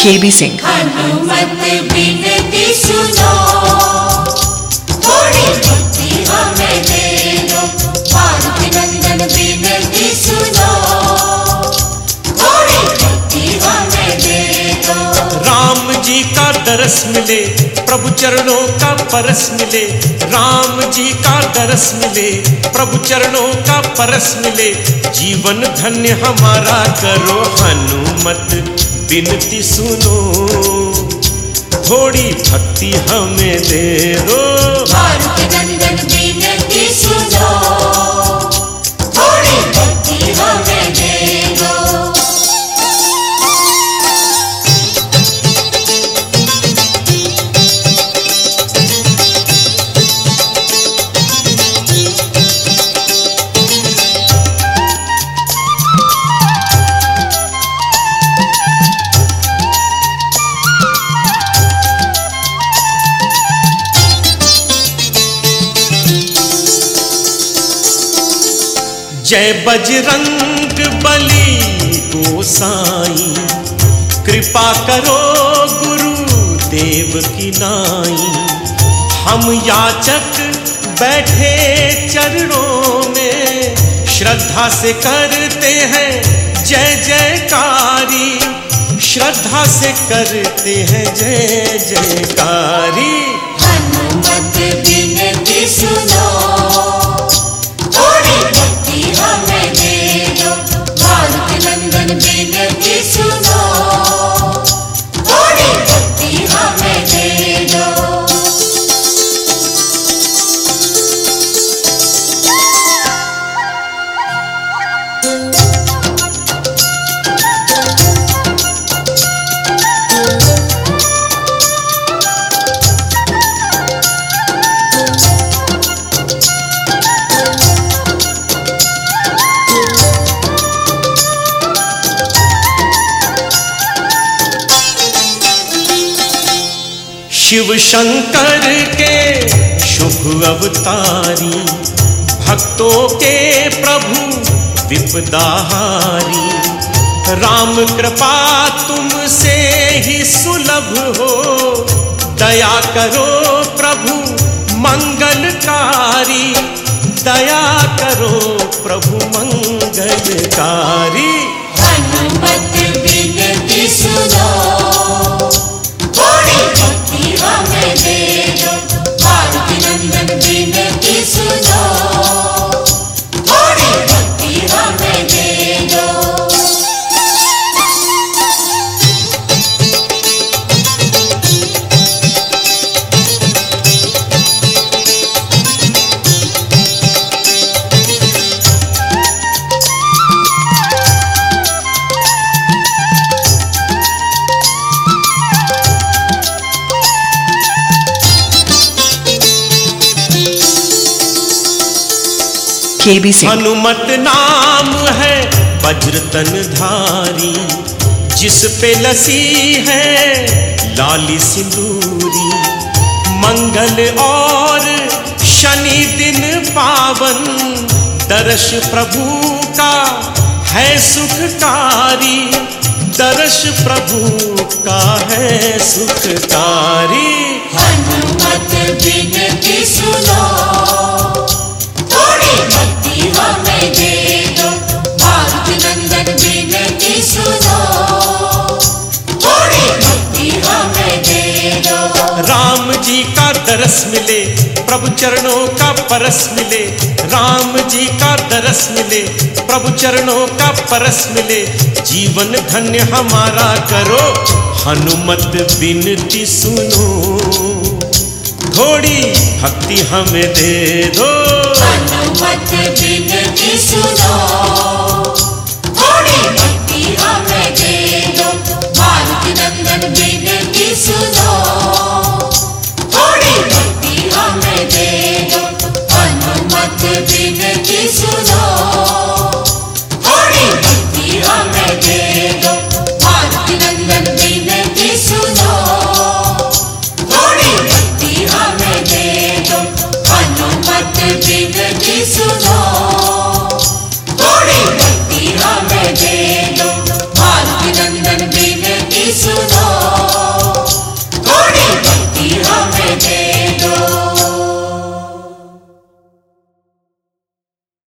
KB Singh. Hanumat बिनती सुनो, थोड़ी भक्ति हमें दे दो। मारुति नंदन बिनती सुनो, थोड़ी भक्ति हमें दे दो। राम जी का दरस मिले, प्रभु चरणों का परस मिले। राम जी का दरस मिले, प्रभु चरणों का परस मिले। जीवन धन्य हमारा करो, हनुमत बिनती सुनो, थोड़ी भक्ति हमें दे दो। मारुति नंदन बिनती सुनो, थोड़ी भक्ति हमें दे दो। जय बजरंग बली गोसाई, कृपा करो गुरु देव की नाई। हम याचक बैठे चरणों में, श्रद्धा से करते हैं जय जयकारी। श्रद्धा से करते हैं जय जयकारी। हनुमत बिनती सुनो, थोड़ी भक्ति हमें दे दो। मारुति नंदन बिनती सुनो, थोड़ी भक्ति हमें दे दो। शिव शंकर के शुभ अवतारी, भक्तों के प्रभु विपदाहारी। राम कृपा तुमसे ही सुलभ हो, दया करो प्रभु मंगलकारी। दया करो प्रभु मंगलकारी। हनुमत बिनती सुनो, थोड़ी भक्ति हमें दे दो। मारुति नंदन बिनती सुनो, थोड़ी भक्ति हमें दे दो। KB सिंह। हनुमत नाम है वज्रतन धारी, जिस पे लसी है लाली सिंदूरी। मंगल और शनि दिन पावन, दर्श प्रभु का है सुखकारी। दर्श प्रभु का है सुखकारी। हनुमत बिनती सुनो, थोड़ी भक्ति हमें दे दो। मारुति नंदन बिनती सुनो, थोड़ी भक्ति हमें दे दो। राम जी का दरस मिले, प्रभु चरणों का परस मिले। राम जी का दरस मिले, प्रभु चरणों का परस मिले। जीवन धन्य हमारा करो, हनुमत बिनती सुनो, थोड़ी भक्ति हमें दे दो। हनुमत बिनती सुनो, थोड़ी भक्ति हमें दे दो। मारुति नंदन बिनती